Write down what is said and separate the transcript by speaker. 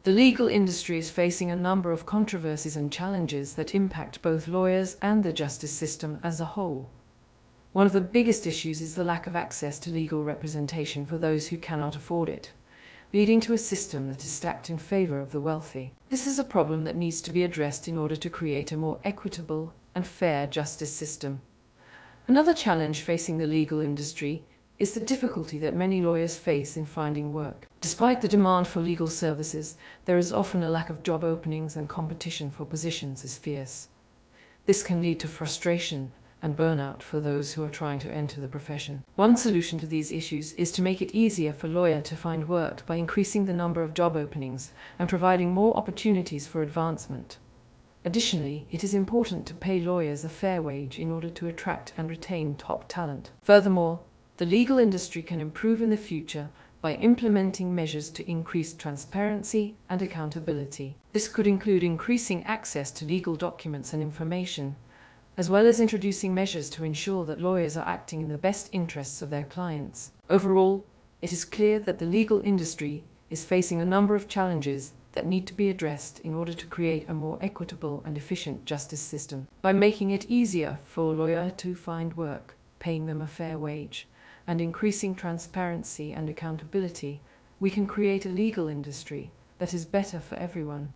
Speaker 1: The legal industry is facing a number of controversies and challenges that impact both lawyers and the justice system as a whole. One of the biggest issues is the lack of access to legal representation for those who cannot afford it, leading to a system that is stacked in favor of the wealthy. This is a problem that needs to be addressed in order to create a more equitable and fair justice system. Another challenge facing the legal industry is the difficulty that many lawyers face in finding work. Despite the demand for legal services, there is often a lack of job openings and competition for positions is fierce. This can lead to frustration and burnout for those who are trying to enter the profession. One solution to these issues is to make it easier for lawyers to find work by increasing the number of job openings and providing more opportunities for advancement. Additionally, it is important to pay lawyers a fair wage in order to attract and retain top talent. Furthermore, the legal industry can improve in the future by implementing measures to increase transparency and accountability. This could include increasing access to legal documents and information, as well as introducing measures to ensure that lawyers are acting in the best interests of their clients. Overall, it is clear that the legal industry is facing a number of challenges that need to be addressed in order to create a more equitable and efficient justice system. By making it easier for a lawyer to find work, paying them a fair wage, and increasing transparency and accountability, we can create a legal industry that is better for everyone.